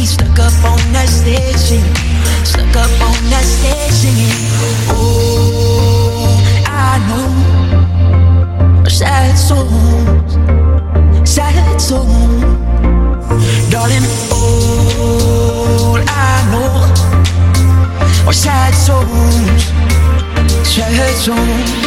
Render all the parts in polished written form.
stuck up on that stage singing, stuck up on that stage singing. Oh, I know sad songs, sad songs, darling. All I know are sad songs, sad songs.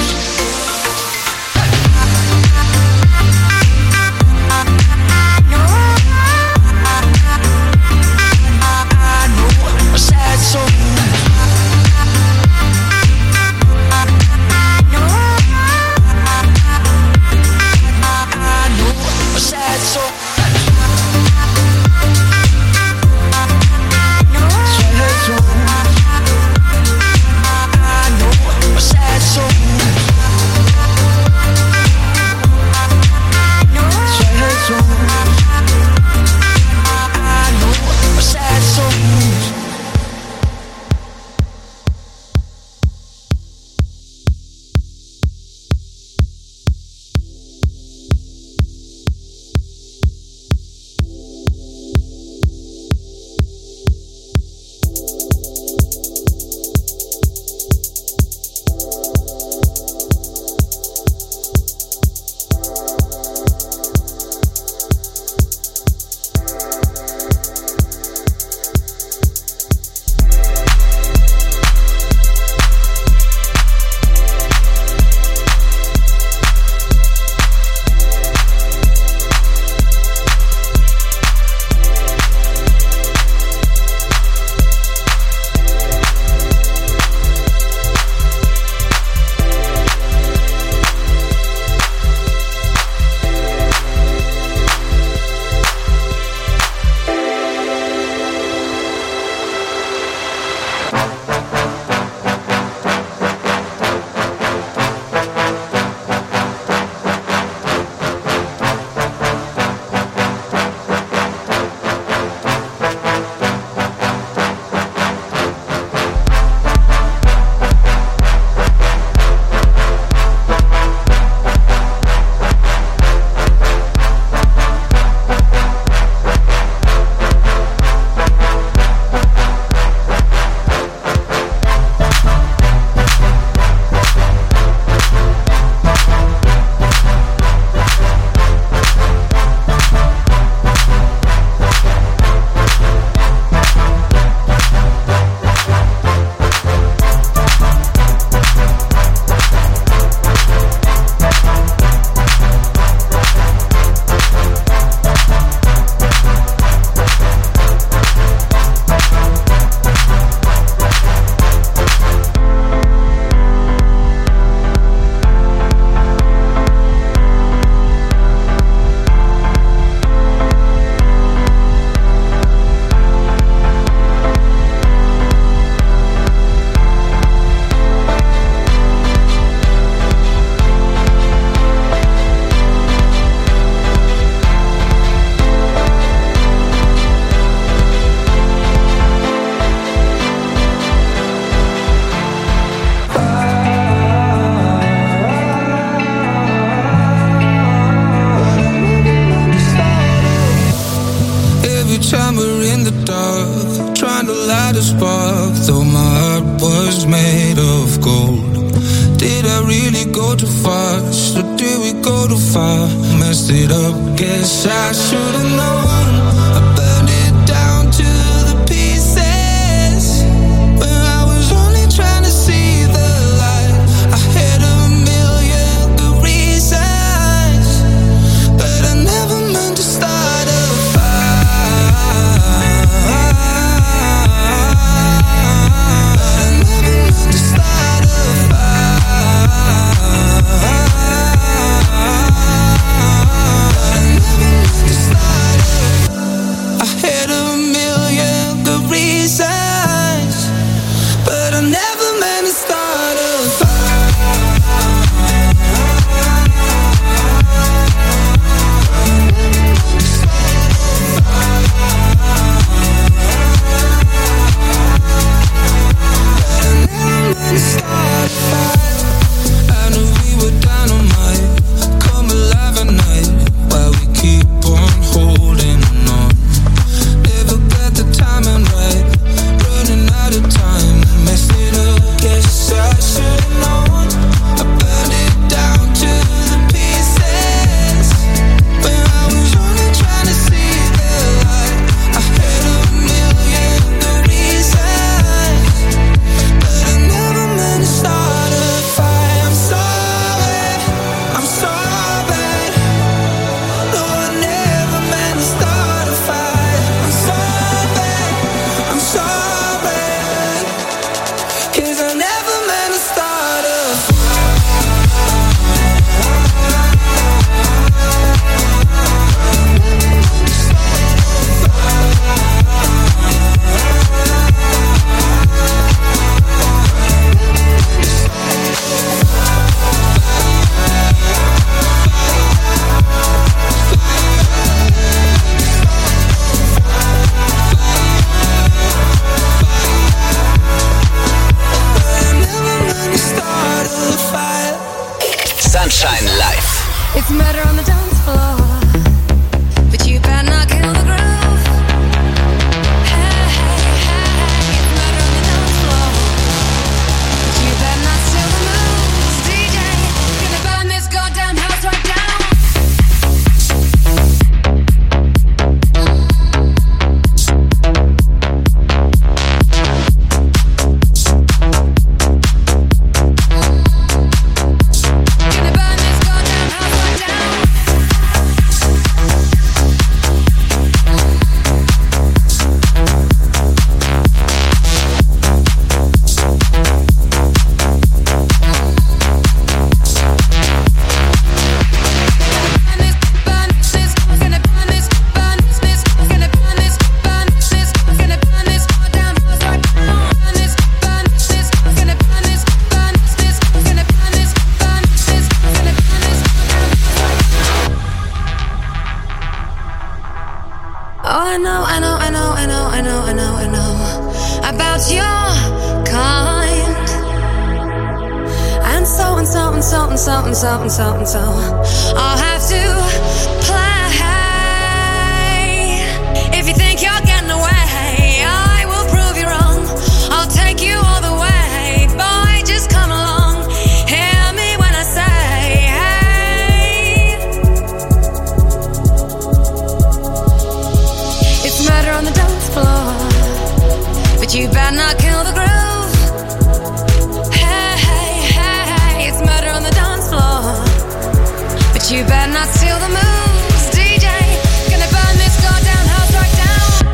Oh, I know about your kind. And so I'll have to play. If you think you're getting away, I will prove you wrong. I'll take you all the way. Boy, just come along. Hear me when I say, hey. It's murder on the dance floor, but you better not kill the groove. It's murder on the dance floor, but you better not steal the moves. DJ, gonna burn this goddamn house right down.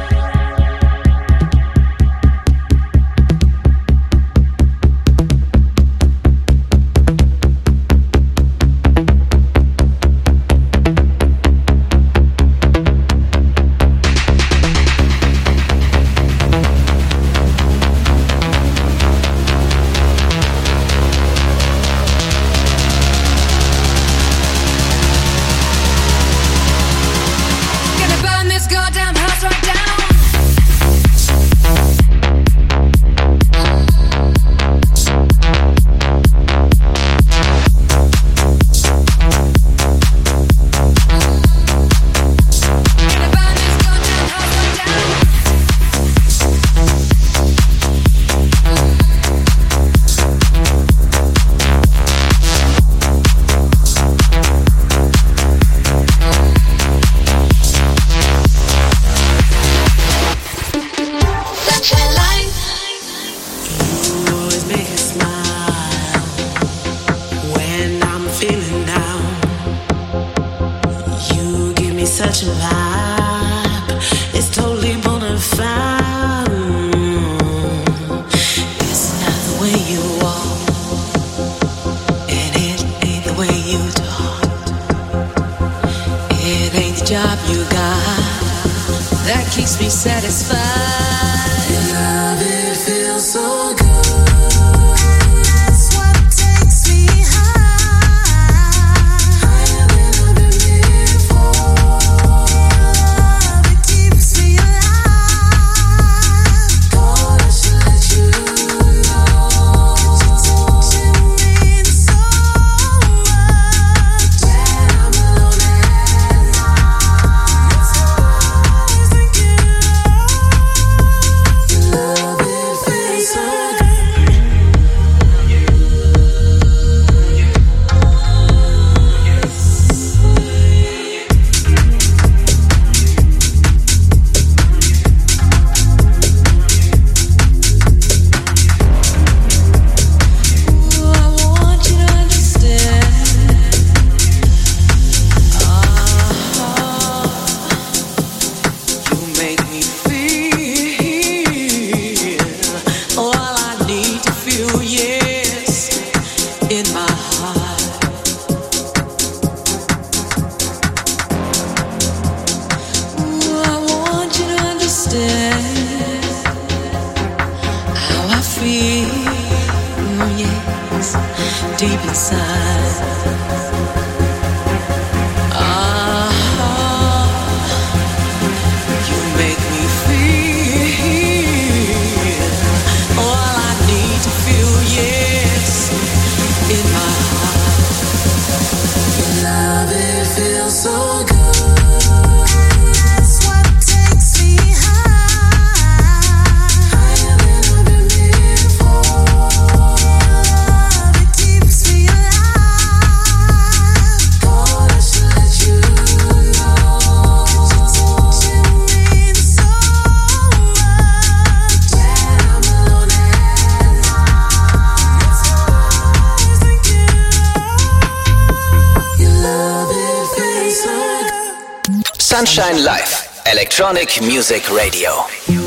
Sunshine Live, Electronic Music Radio.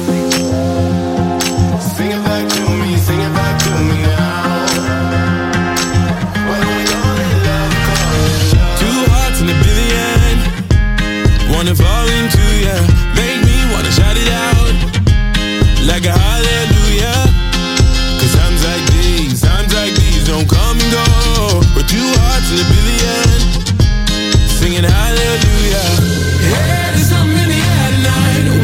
Sing it back to me, sing it back to me now. Two hearts in a billion, wanna fall into ya, make me wanna shout it out like a hallelujah. 'Cause times like these don't come and go. We're two hearts in a billion, singing hallelujah. Hey, there's something in the air tonight.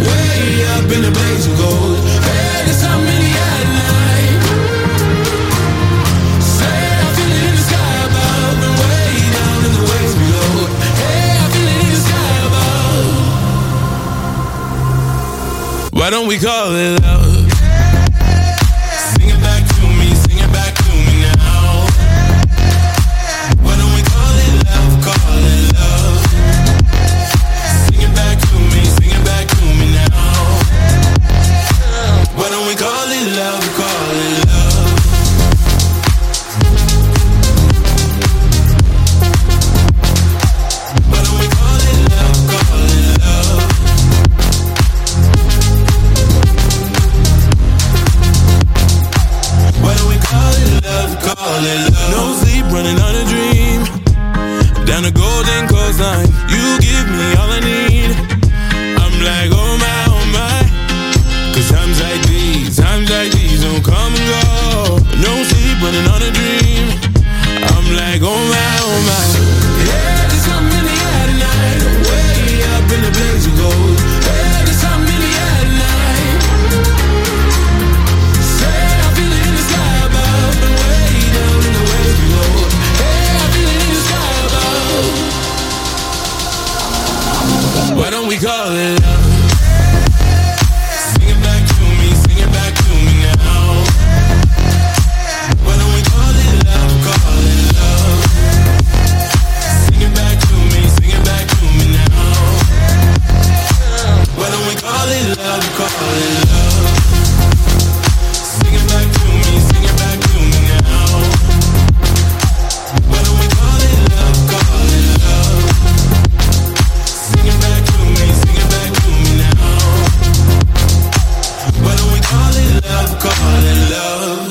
Why don't we call it love? Sing it back to me, sing it back to me now. Why don't we call it love, call it love? Sing it back to me, sing it back to me now. Why don't we call it love, call it love? Why don't we call it love, call it love? Why don't we call it love, call it love? No sleep, running on a dream. Down the golden coastline, you give me all I need. I'm like, oh my, 'cause times like these don't come and go. No sleep, running on a dream. I'm like, oh my. Yeah, there's something in the air tonight. Way up in the blaze of gold. Yeah, there's something in the air tonight. Say I feel it in the sky above, and way down in the waves below. Hey, I feel it in the sky above. Why don't we call it love? Sing it back to me, sing it back to me now. Why don't we call it love, call it love? Sing it back to me, sing it back to me now. Why don't we call it love, call it love? Sing it back to me, sing it back to me now. Why don't we call it love, call it love? Sing it back to me, sing it back to me now. Why don't we call it love, call it love?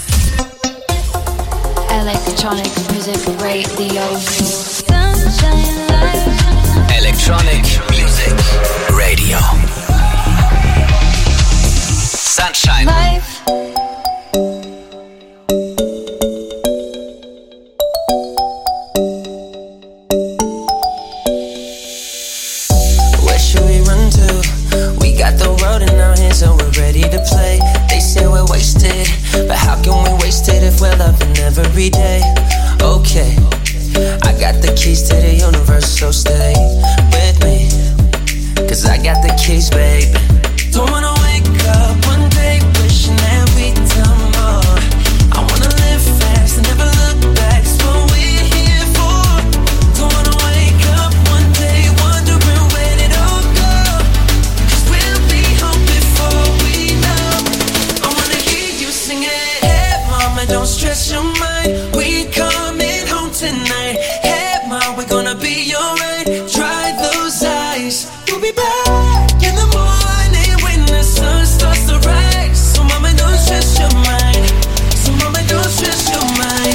Electronic music radio. Sunshine light. Electronic music radio. Sunshine Life. Where should we run to? We got the road in our hands and we're ready to play. They say we're wasted, but how can we waste it if we're loving every day? Okay, I got the keys to the universe, so stay with me, 'cause I got the keys, babe. Don't wanna wake up one day wishing that we'd done more. I wanna live fast and never look back, it's what we're here for. Don't wanna wake up one day wondering where it all go, 'cause we'll be home before we know. I wanna hear you sing it. Hey mama, don't stress your mind, we coming home tonight. Hey mom, we're gonna be alright. Dry those eyes, we'll be back in the morning when the sun starts to rise. So mama, don't stress your mind. So mama, don't stress your mind.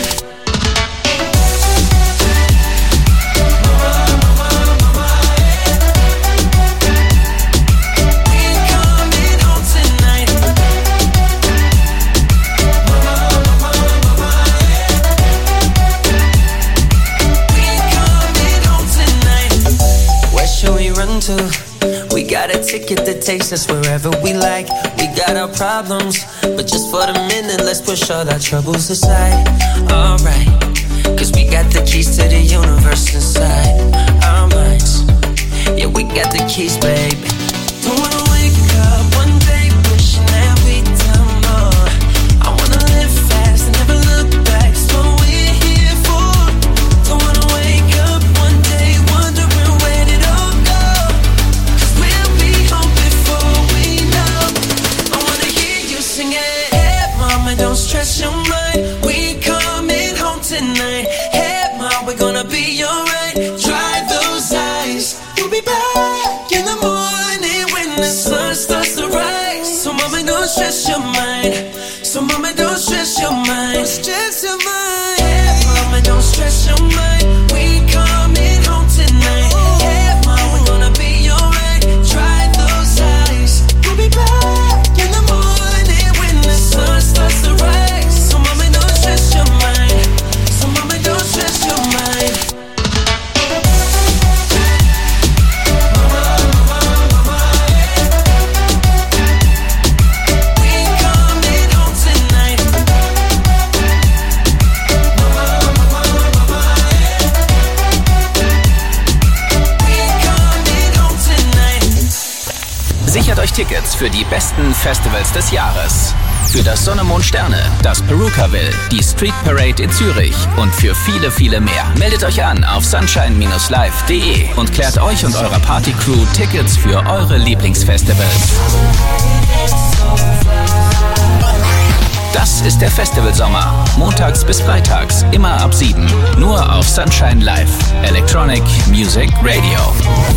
We got a ticket that takes us wherever we like. We got our problems, but just for the minute, let's push all our troubles aside. Alright, 'cause we got the keys to the universe inside our minds. Yeah, we got the keys, baby. Don't wanna wake up one day wishing that we'd done more. I wanna live fast and never look back, it's what we're here for. Don't wanna wake up one day wondering where did all go, 'cause we'll be home before we know. I wanna hear you sing it. Hey mama, don't stress your mind, we coming home tonight. Hey mom, we're gonna be alright. Dry those eyes, we'll be back in the morning when the sun starts to rise. So mama, don't stress your mind. So mama, don't stress your mind. Don't stress your mind. Hey mama, don't stress your mind, we coming home tonight. Hey mom, we're gonna be alright. Dry those eyes, we'll be back in the morning when the sun starts to rise. So mama, don't stress your mind. So mama, don't stress your mind. We coming home tonight. Sichert euch Tickets für die besten Festivals des Jahres. Für das Sonne, Mond, Sterne, das Perukaville, die Street Parade in Zürich und für viele, viele mehr. Meldet euch an auf sunshine-live.de und klärt euch und eurer Partycrew Tickets für eure Lieblingsfestivals. Das ist der Festivalsommer. Montags bis freitags, immer ab 7. Nur auf Sunshine Live. Electronic Music Radio.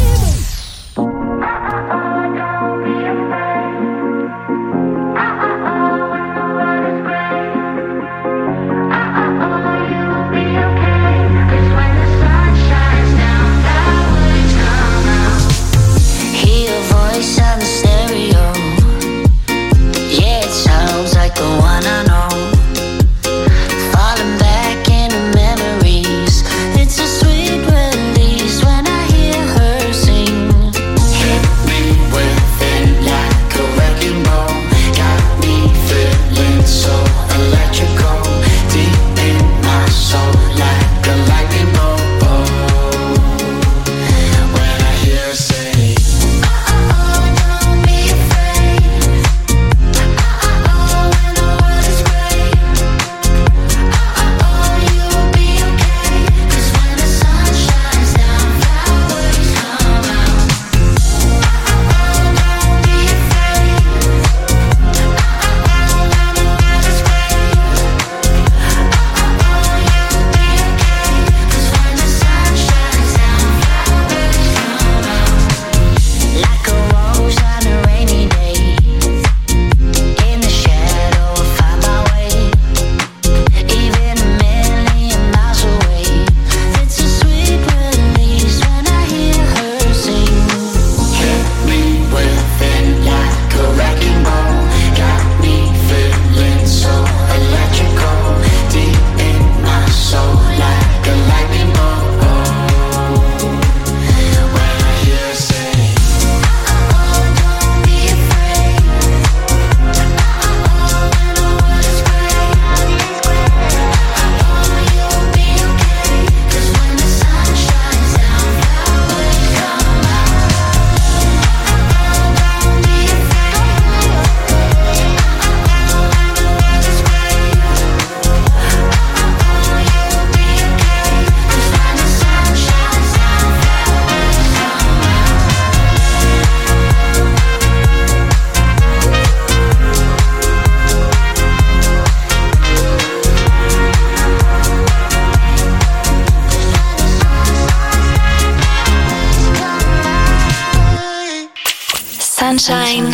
Sunshine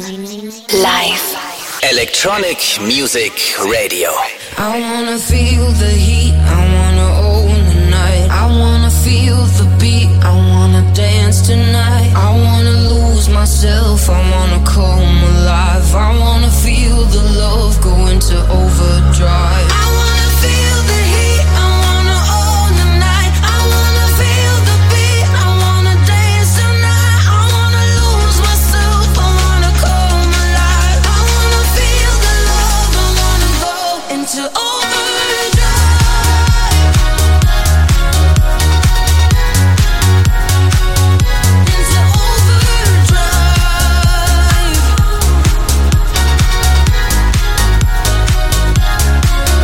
Live. Electronic Music Radio. I wanna feel the heat, I wanna own the night. I wanna feel the beat, I wanna dance tonight. I wanna lose myself, I wanna come alive. I wanna feel the love go into overdrive. I wanna feel the heat, I wanna own the night. I wanna feel the beat, I wanna dance tonight. I wanna lose myself, I wanna come alive. I wanna feel the love, I wanna go into overdrive. Into overdrive.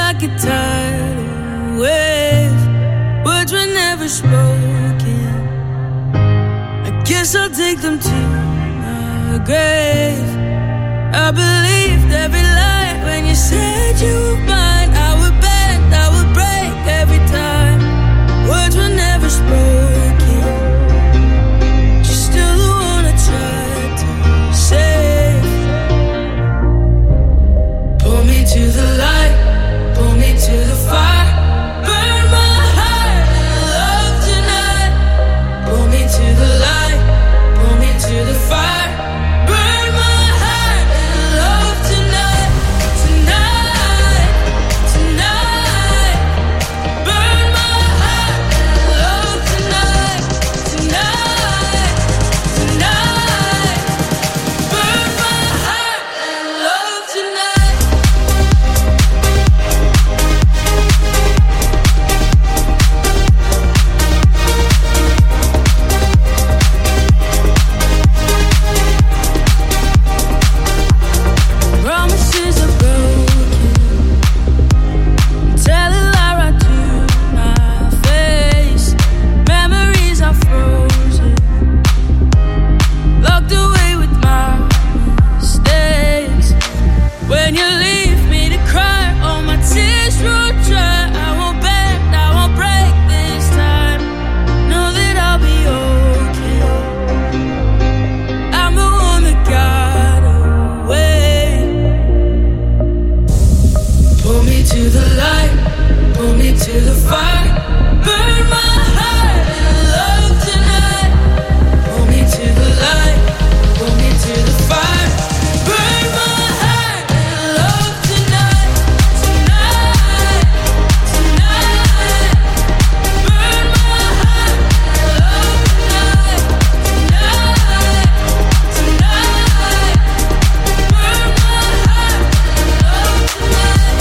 like a tidal wave. Words were never spoken. I guess I'll take them to my grave. I believed every lie when you said you were mine. I would bend, I would break every time. Words were never spoken. You're still the one I tried to save. Pull me to the light, pull me to the fire. Burn my heart in love tonight. Pull me to the light, pull me to the fire. Burn my heart in love tonight. Tonight, tonight. Burn my heart in love tonight. Tonight, tonight. Burn my heart in love tonight. Promises are broken. Tell a lie right to my face. Memories are frozen. Locked away with my mistakes. When you leave me to cry, all my tears will dry. I won't bend, I won't break this time. Know that I'll be okay. I'm the one that got away. Pull me to the light, pull me to the fire. Burn my heart in love tonight. Pull me to the light, pull me to the fire. Burn my heart in love tonight. Tonight, tonight. Burn my heart in love tonight. Tonight, tonight. Burn my heart in love tonight.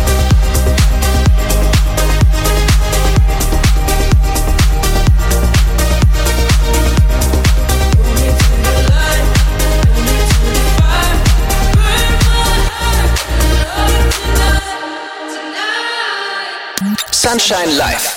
Pull me to the light, pull me to the fire. Burn my heart in love tonight. Sunshine Live.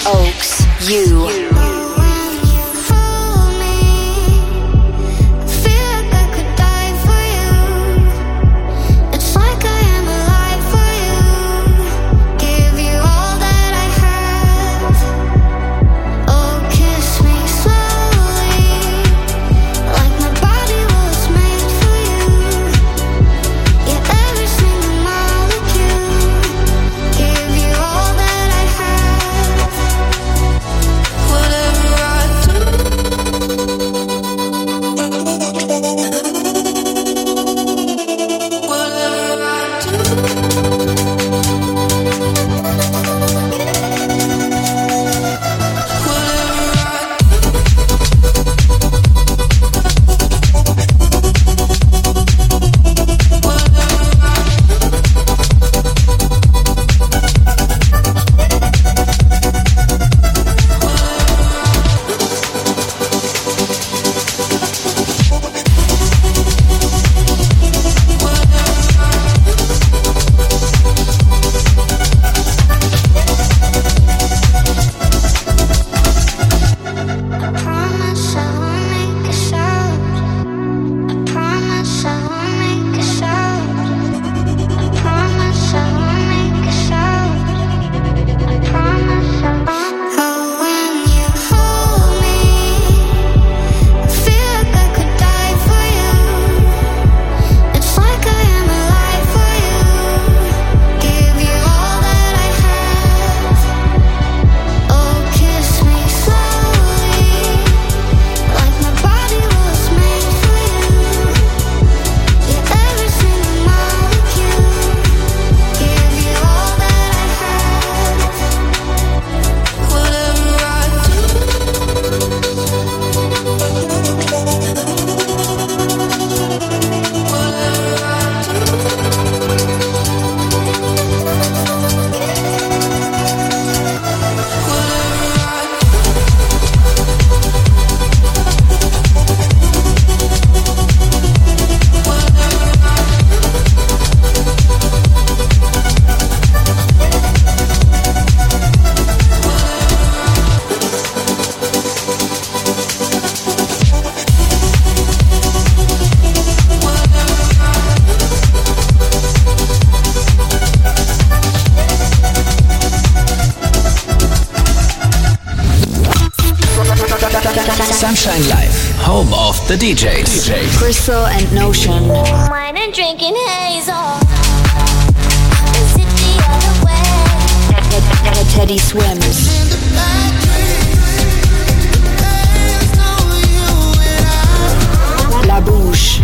Oaks, You. Sunshine Live, home of the DJs. Crystal and Notion. Wine and drinking hazel. Is it the other way? Teddy Swims. La Bouche.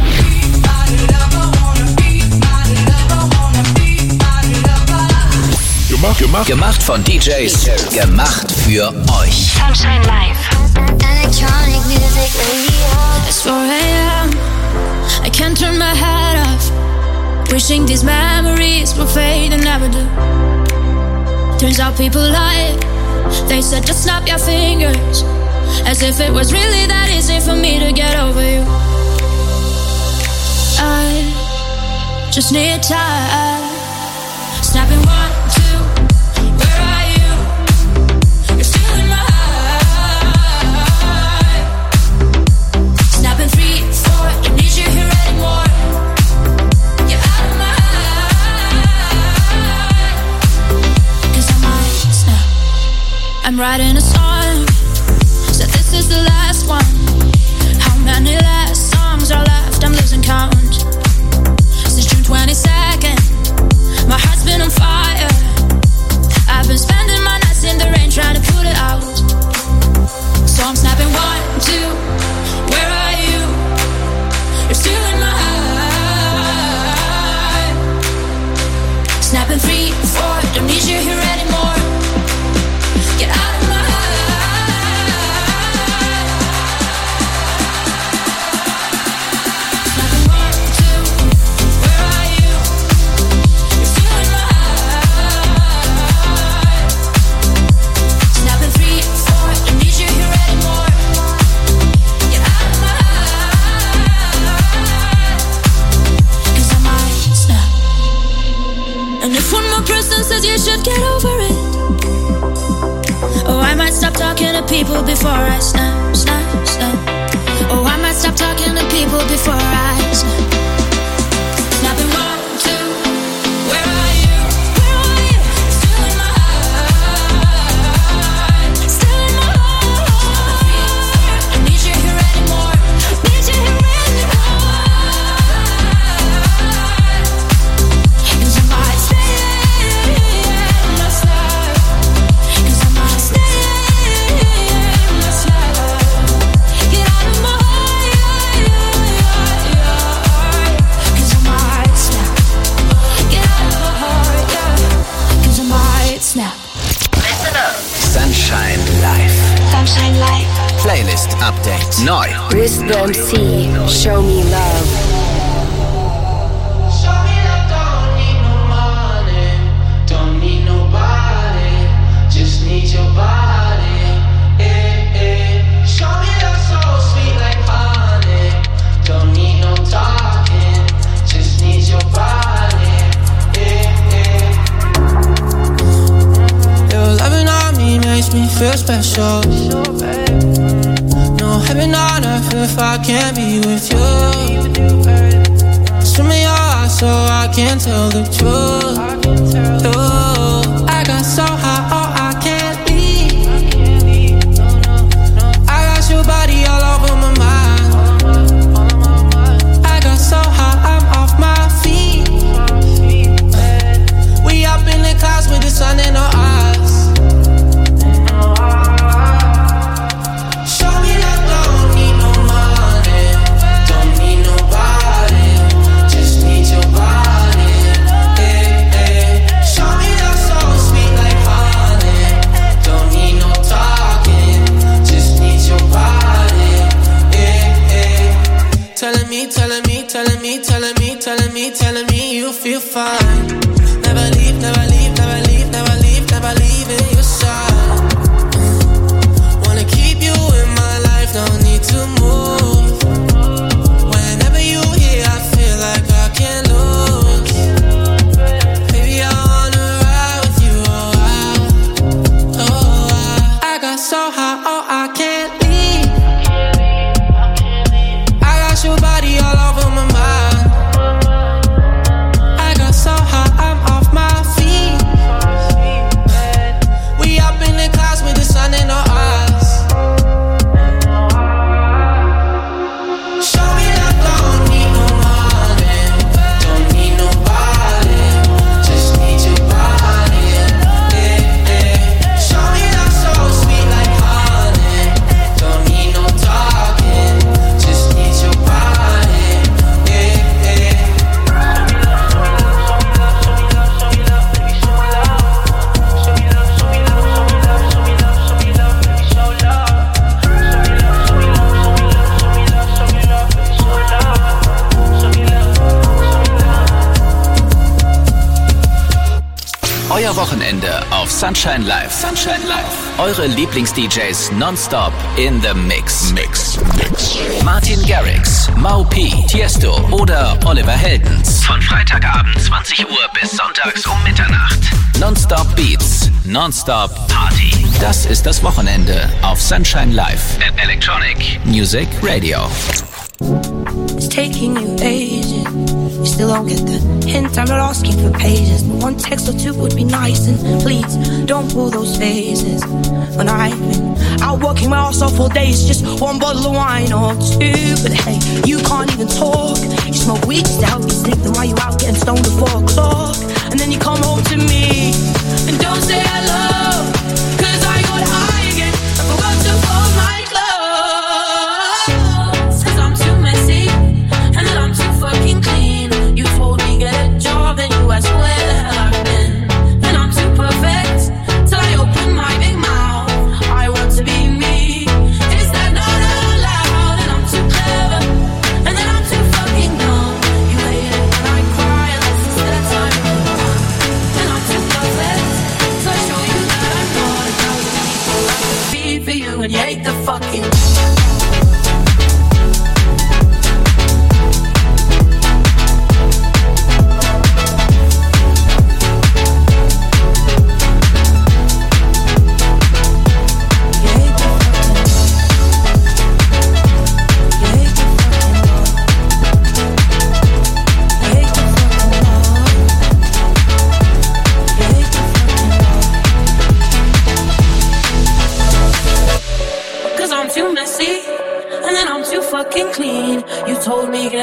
Gemacht von DJs, gemacht für euch. Sunshine Live. Electronic music radio. It's 4 a.m. I can't turn my head off. Wishing these memories will fade and never do. Turns out people lie. They said just snap your fingers. As if it was really that easy for me to get over you. I just need time. Snapping 1, 2. Where are you? You're still in my eye. Snapping 3, 4. Don't need you here anymore. You're out of my eye. 'Cause I might snap. I'm writing a song. Said this is the last one. How many last songs are left? I'm losing count. Since June 22nd, my heart's been on fire. I've been spending my nights in the rain trying to put it out. So I'm snapping 1, 2. Where are you? You're still in my eye. Snapping 3, 4. Don't need you here anymore. Get out of my eye. people before I snap, snap, snap. Oh, I might stop talking to people before I snap. Snapping 1, 2, where are you? Where are you? Still in my heart. Still in my heart. I need you here anymore. Need you here anymore. 'Cause I might stay in my slide. 'Cause I might stay in my slide. Get out of my heart. 'Cause I might snap. Get out of my heart, yeah. 'Cause I might snap. Listen up. Sunshine Live. Sunshine Live. Playlist Update. Neu. Wisdom C. Show me love. Show me that don't need no money, don't need nobody, just need your body. Show me that so sweet like honey, don't need no talking, just need your body. Your loving on me makes me feel special. No heaven on earth if I can't be with you. Swim in your eyes so I can tell the truth. I got so high, oh I can't leave. I got your body all over my mind. I got so high, I'm off my feet. We up in the clouds with the sun in our eyes. Show me that don't need no money, don't need nobody, just need your body. Show me that so sweet like honey, don't need no talking, just need your body. Telling me, telling me, telling me, telling me, telling me, telling me you feel fine. Never leave, never leave, never leave, never leave, never leave in your side. Wanna keep you in my life, no need to move. Whenever you here, I feel like I can't lose. Baby, I wanna ride with you, I got so high, oh I can't leave. I got your body all over my mind. I got so high, I'm off my feet. We up in the clouds with the sun in our eyes. Show me that don't need no money, don't need nobody, just need your body. Show me that so sweet like honey, don't need no talking, just need your body. Euer Wochenende auf Sunshine Live. Sunshine Live. Eure Lieblings-DJs nonstop in the Mix. Martin Garrix, Mau P, Tiesto oder Oliver Heldens. Von Freitagabend 20 Uhr bis sonntags um Mitternacht. Nonstop Beats, Nonstop Party. Das ist das Wochenende auf Sunshine Live. Electronic Music Radio. It's taking you ages. You still don't get the hint. I'm not asking for pages, but one text or two would be nice. And please don't pull those phases. When I've been out working my ass off all day, it's just one bottle of wine or two. But hey, you can't even talk. You smoke weed just to help you sleep. Then why you out getting stoned at 4 o'clock? And then you come home to me and don't say hello, 'cause I got high again. I forgot to fold my clothes. 'Cause I'm too messy and then I'm too fucking clean. You told me get a job, then you asked where the hell I've been. Then I'm too perfect till I open my big mouth. I want to be me. Is that not allowed? And I'm too clever and then I'm too fucking dumb. You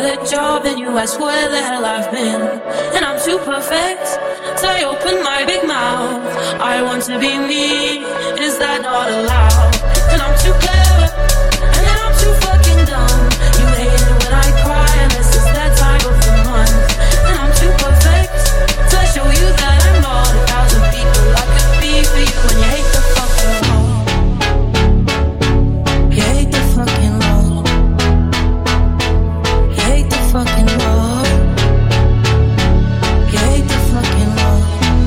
get a job, then you ask where the hell I've been. And I'm too perfect, so I open my big mouth. I want to be me, is that not allowed? And I'm too clever, and then I'm too fucking dumb. You hate it when I cry, and this is that time of the month. And I'm too perfect, so I show you that I'm not 1,000 people I could be for you. When you hate the fucking law, you hate the fucking law, you hate the fucking law, you hate the fucking law.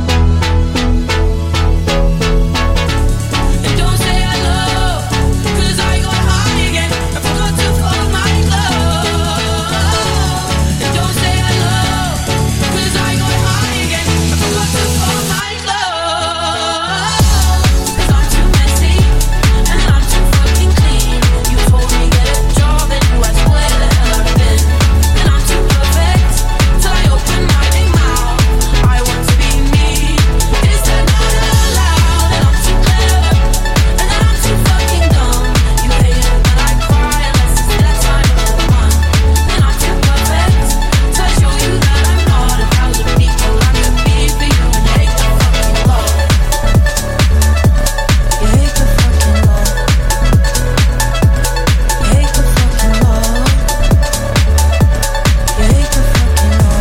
And don't say I love, 'cause I got high again. I forgot to fold my glove. And don't say I love, 'cause I got high again. I forgot to fold my glove. 'Cause I'm too messy, and I'm too fucking clean. You told me get a job, and you asked where the hell I've been. And I'm too perfect, so I open my big mouth. I want to be me, is that not allowed? And I'm too clever, and then I'm too fucking dumb. You hate it when I cry, unless it's that time of the month. And I'm too perfect, so I show you that I'm not 1,000 people I could be for you. And you hate the fucking law, you hate the fucking law, you hate the fucking law, you hate the fucking law.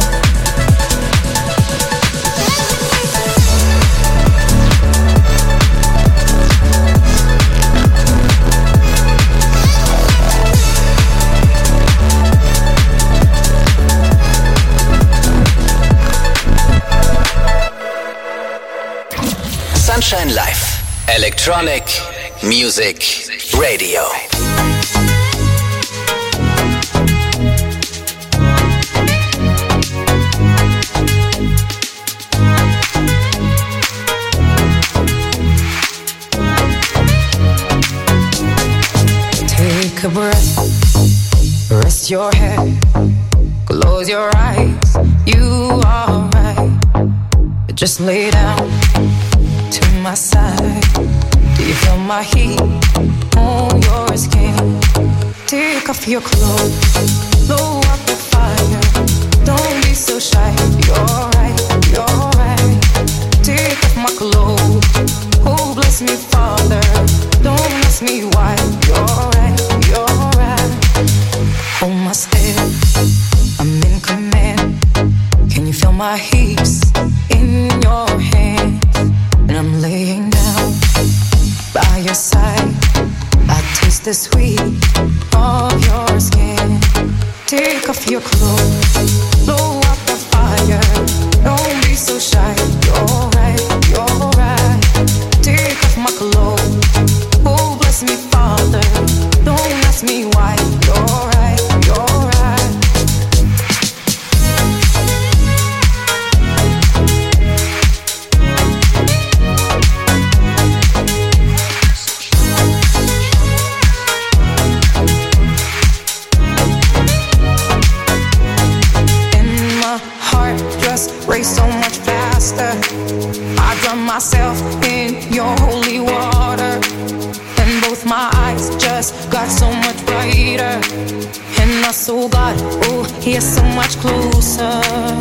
Sunshine Live. Electronic Music Radio. Take a breath, rest your head, close your eyes, you are right. Just lay down to my side. Do you feel my heat on your skin? Take off your clothes, blow up the fire. Don't be so shy, you're right, you're right. Take off my clothes, oh bless me Father. Don't ask me why, you're right, you're right. Hold my step, I'm in command. Can you feel my heat in your hands? And I'm laying down by your side. I taste the sweet of your skin. Take off your clothes, blow up the fire. Don't be so shy, you're right, you're right. Take off my clothes, oh bless me Father. Don't ask me why, you're right, you're right. Race so much faster. I drown myself in your holy water, and both my eyes just got so much brighter. And my soul got, oh, here so much closer.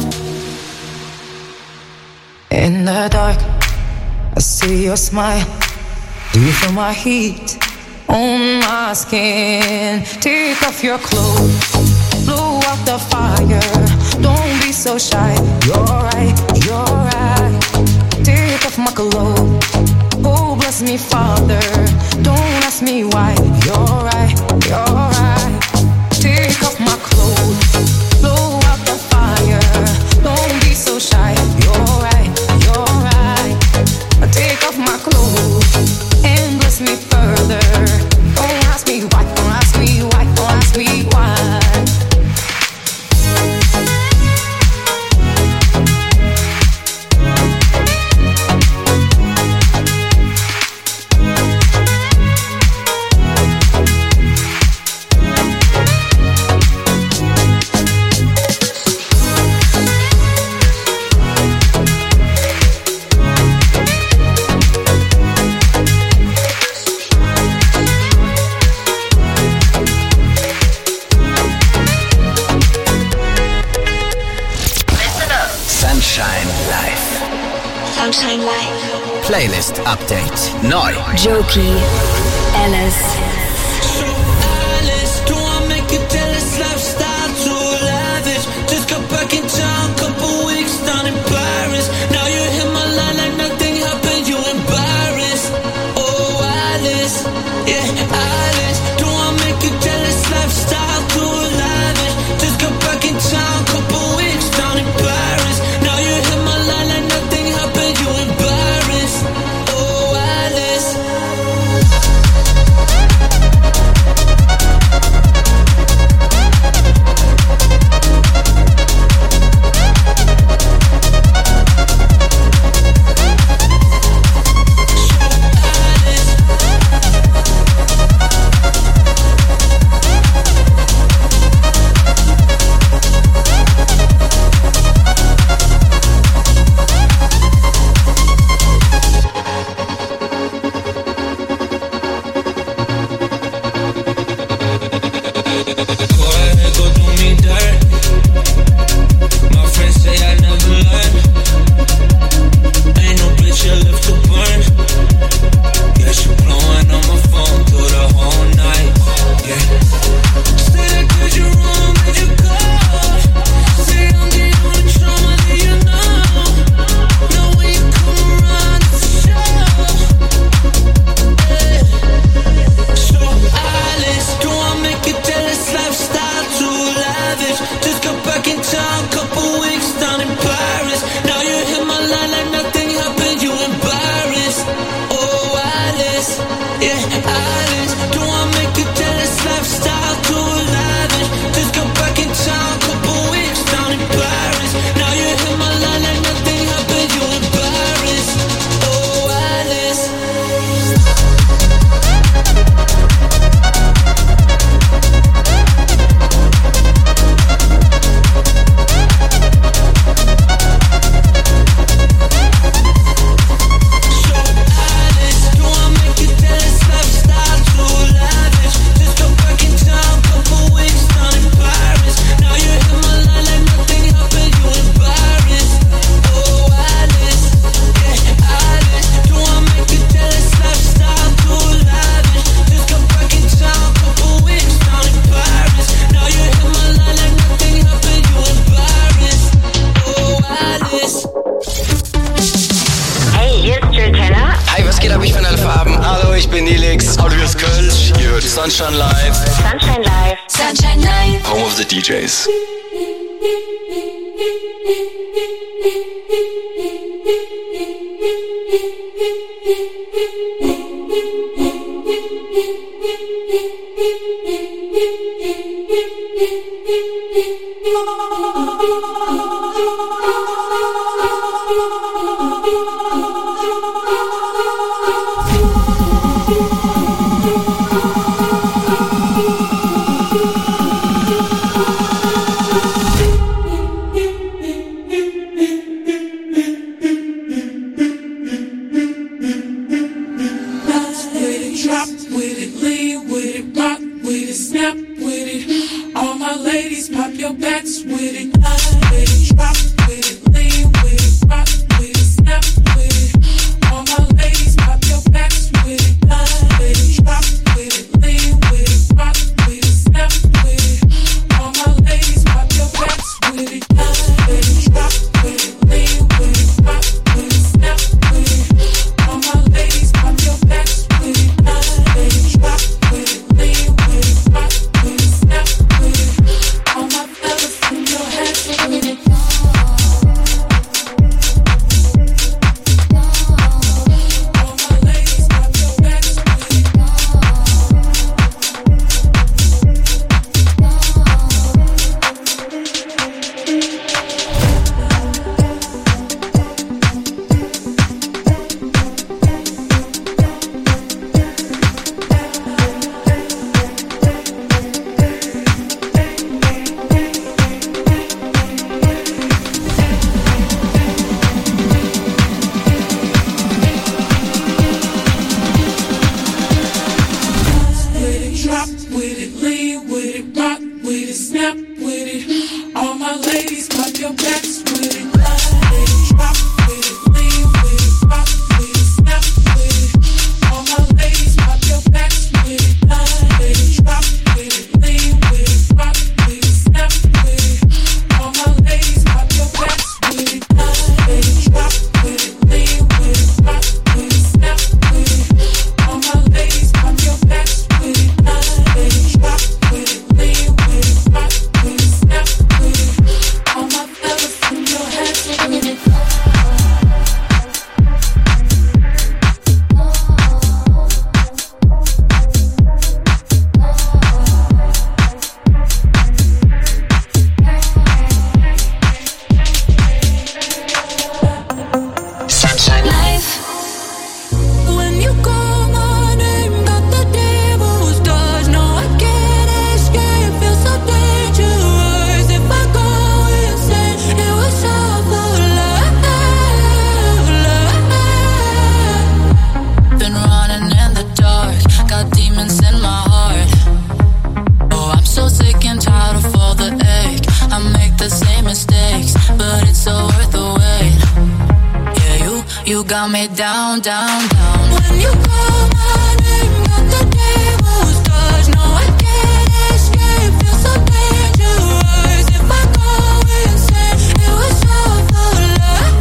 In the dark, I see your smile. Do you feel my heat on my skin? Take off your clothes, blow out the fire. Don't be so shy, you're right, you're right. Take off my clothes, oh bless me Father. Don't ask me why, you're right, you're right. Take off my clothes, blow out the fire. Don't be so shy, you're right, you're right. Take off my clothes and bless me further. Don't ask me why, don't ask me why, don't ask me why. Sunshine Life. Playlist Update. Neu. Jokey, Alice. So Alice, do I make you jealous? Lifestyle too lavish. Just got back in town, couple weeks down in Paris. Now you hit my line like nothing happened, you embarrassed. Oh Alice, yeah Alice, do I make you jealous? Lifestyle too lavish. Just got back in town, couple weeks down in Paris. Now you hit my line like nothing happened, you embarrassed. Oh Alice. Sunshine Live. Sunshine Live. Sunshine Live. Home of the DJs. All my ladies, clap your backs with it. Drop with it, lean with it. got me down, down, down. When you call my name, got the devil's touch. No, I can't escape, feel so dangerous. If I go insane, it was all for love.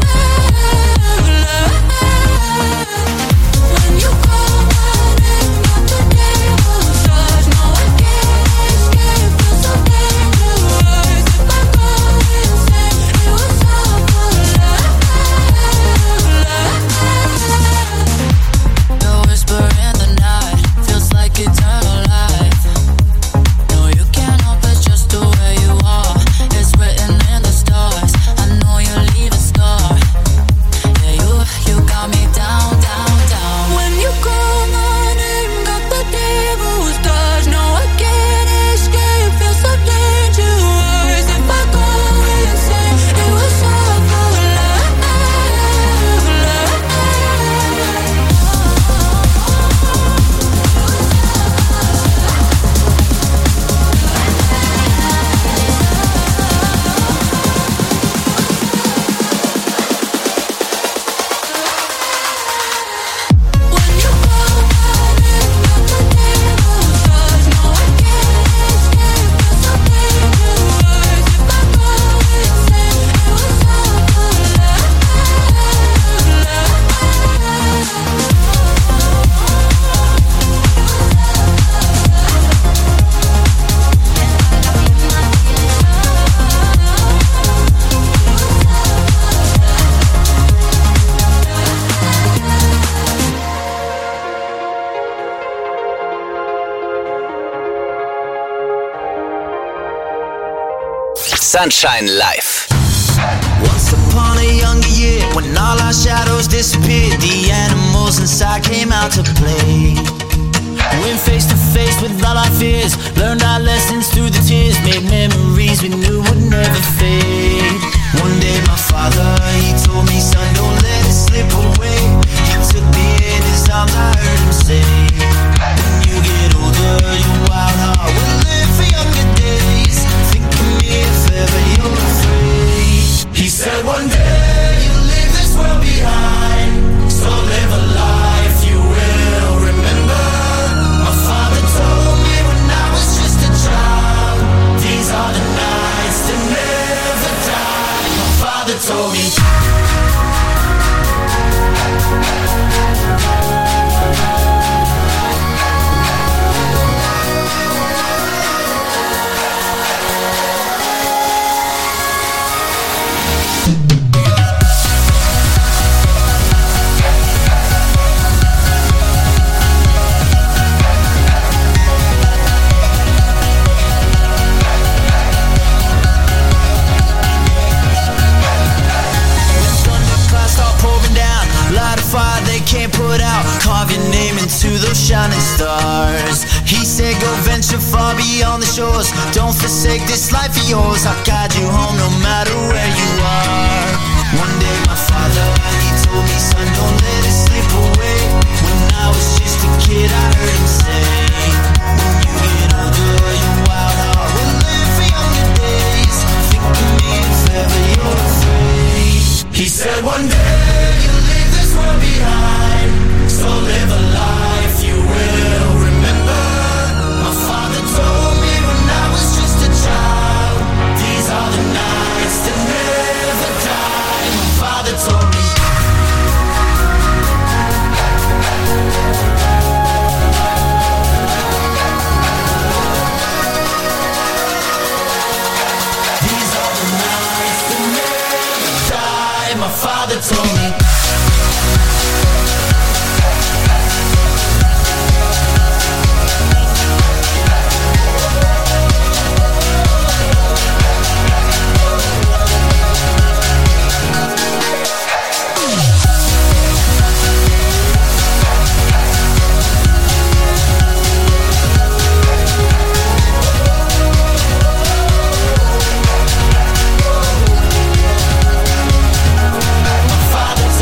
When you call my name, got the devil's touch. No, I can't escape, feel so dangerous. If I go insane, it was all for love. The whisper in the night feels like eternal life. No, you can't help it, just the way you are. It's written in the stars. I know you leave a scar. Yeah, you got me down, down, down. When you call my name, got the devil's touch. No, I can't escape, feel so dangerous. If I go insane, it was all for love. When you call my name, got the devil's touch. No, I can't escape, feel so dangerous. If I go insane, it was all for love. Sunshine Live. Once upon a younger year, when all our shadows disappeared, the animals inside came out to play. Went face to face with all our fears, learned our lessons through the tears, made memories we knew would never fade. One day my father, he told me, son, don't let it slip away. He took me in his arms, I heard him say, when you get older, your wild heart will live for younger days. Think of me if ever you're afraid. He said one day you'll leave this world behind, so live a life you will remember. My father told me when I was just a child, these are the nights that never die. My father told me. Fire they can't put out, carve your name into those shining stars. He said go venture far beyond the shores, don't forsake this life of yours. I'll guide you home no matter where you are. One day my father, he told me, son, don't let it slip away. When I was just a kid I heard him say, when you get older your wild heart will live for younger days. Think of me if ever you're afraid. He said one day you'll leave this world behind, so live a life you will remember. My father told me when I was just a child, these are the nights that never die. My father told me. These are the nights that never die. My father told me. My father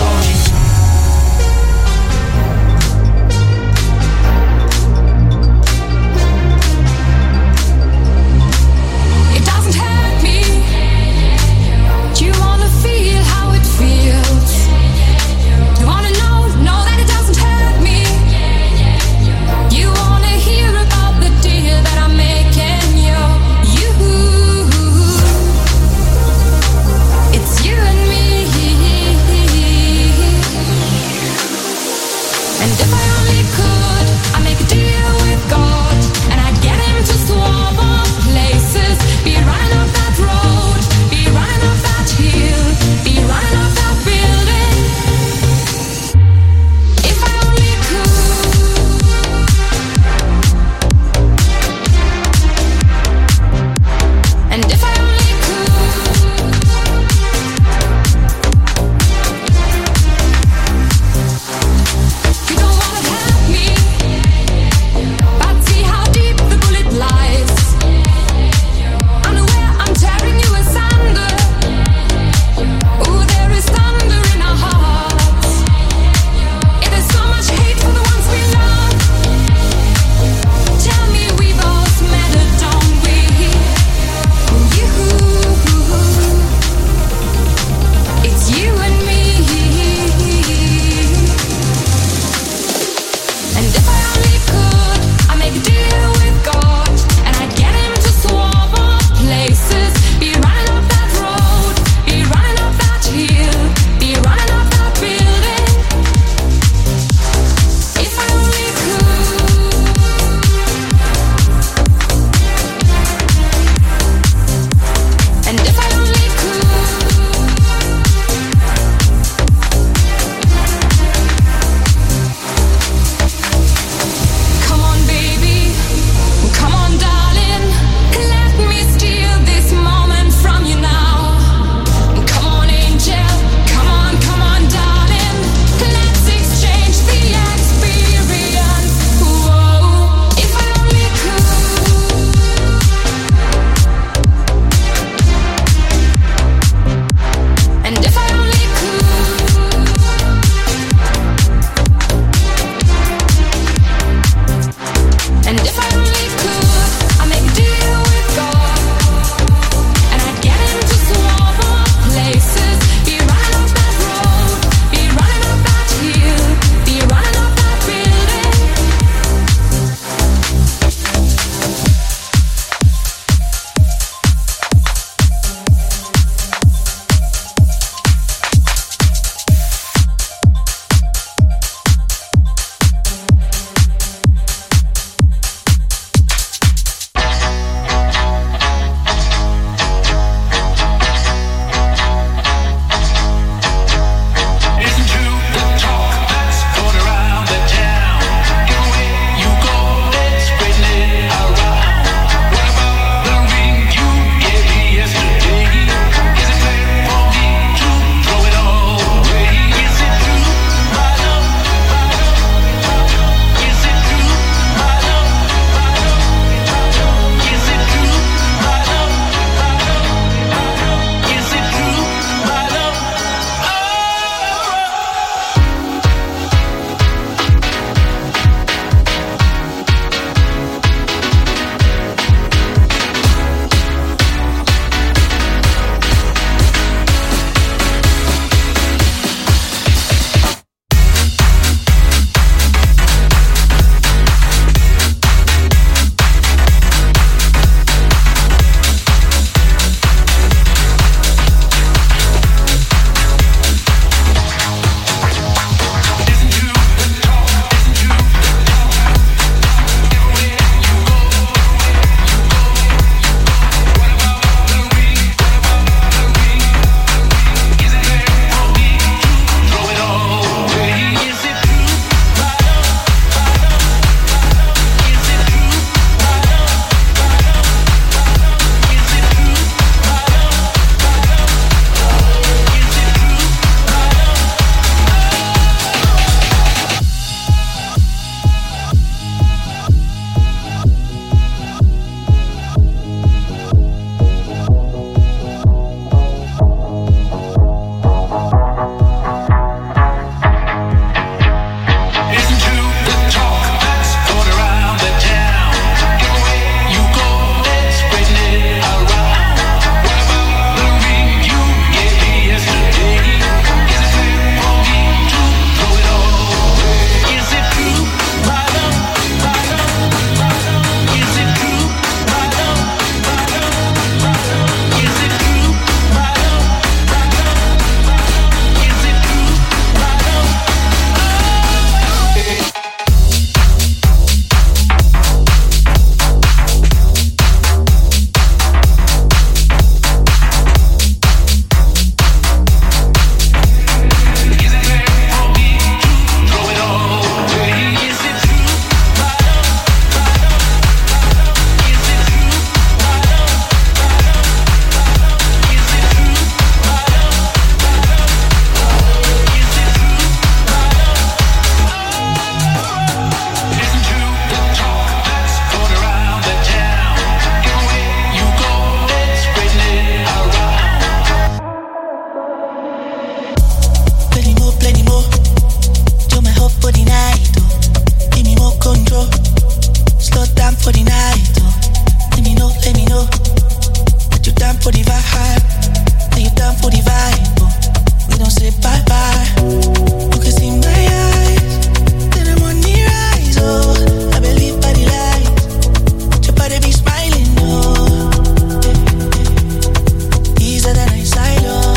high. Are you down for the vibe? Oh, we don't say bye bye. You can see my eyes, then I'm on the rise. Oh, I believe by the light. Your body be smiling. Oh, easier than I silo.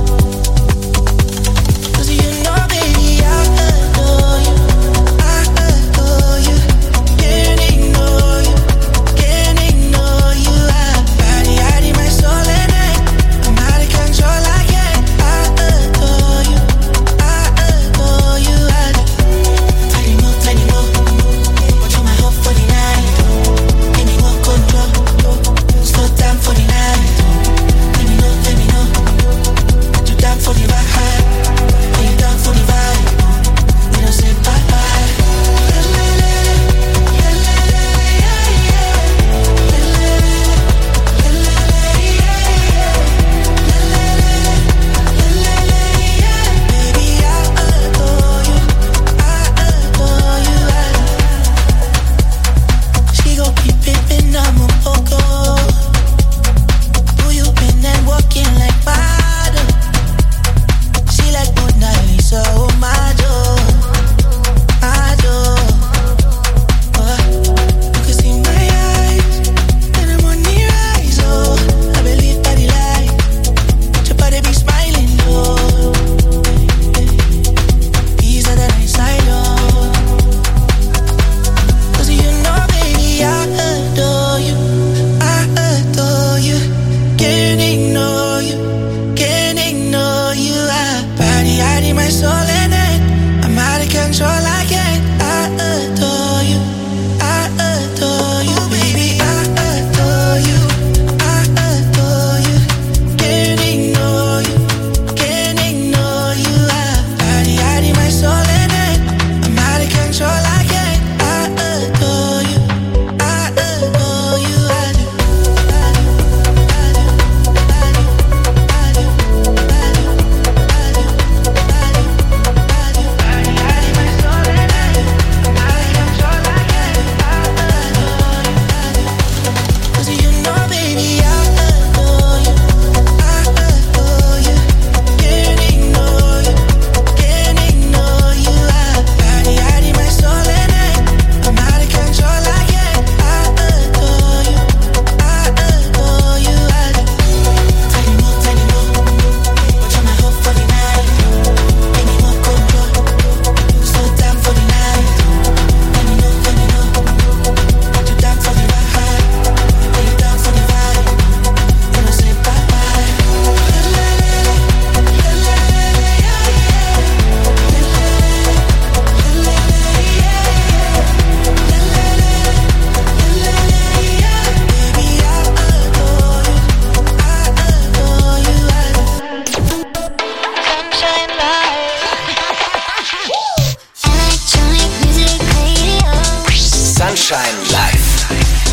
Sunshine Live.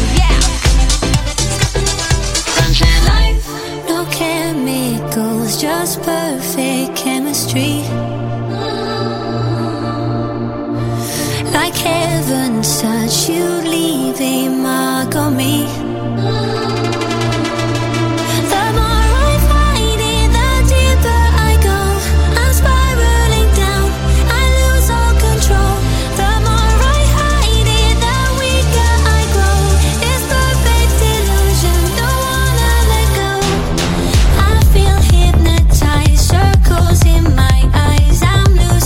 Sunshine Live. No chemicals, just perfect chemistry. Like heaven's touch, you leave a mark on me.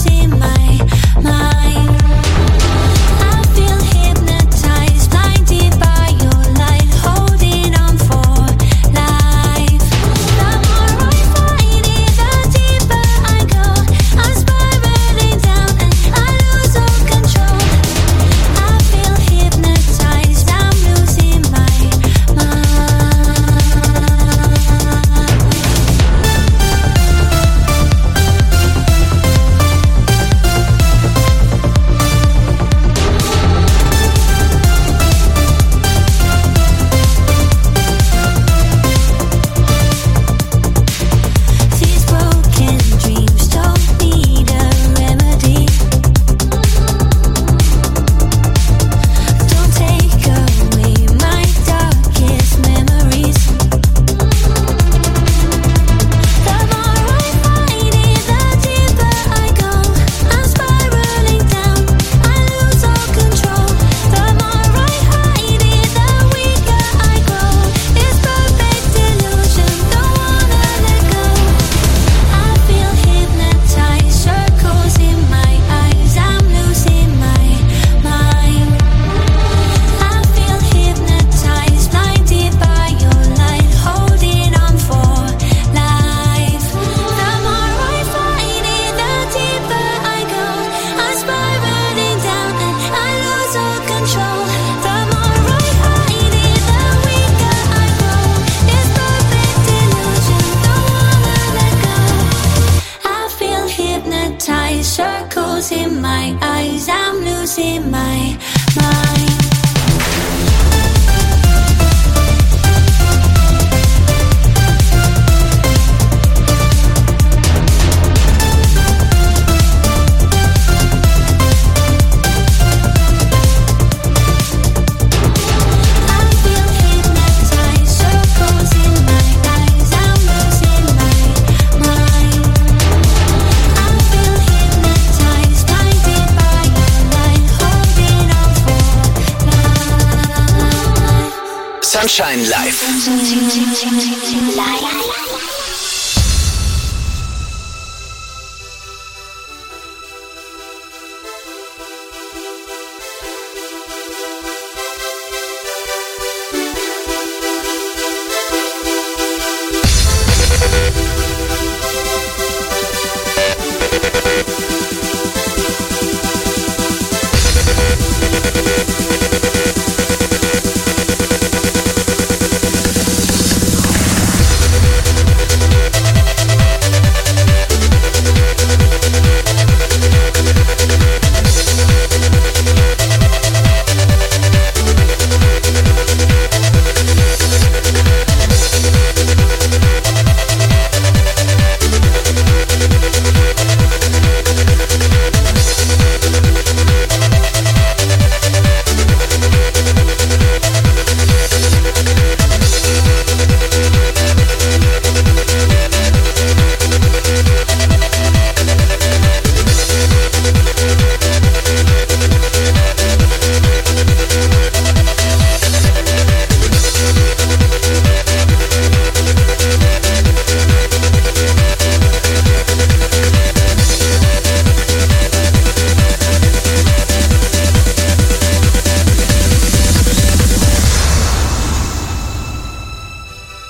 Deep closing my eyes, I'm losing my mind. Sunshine Live.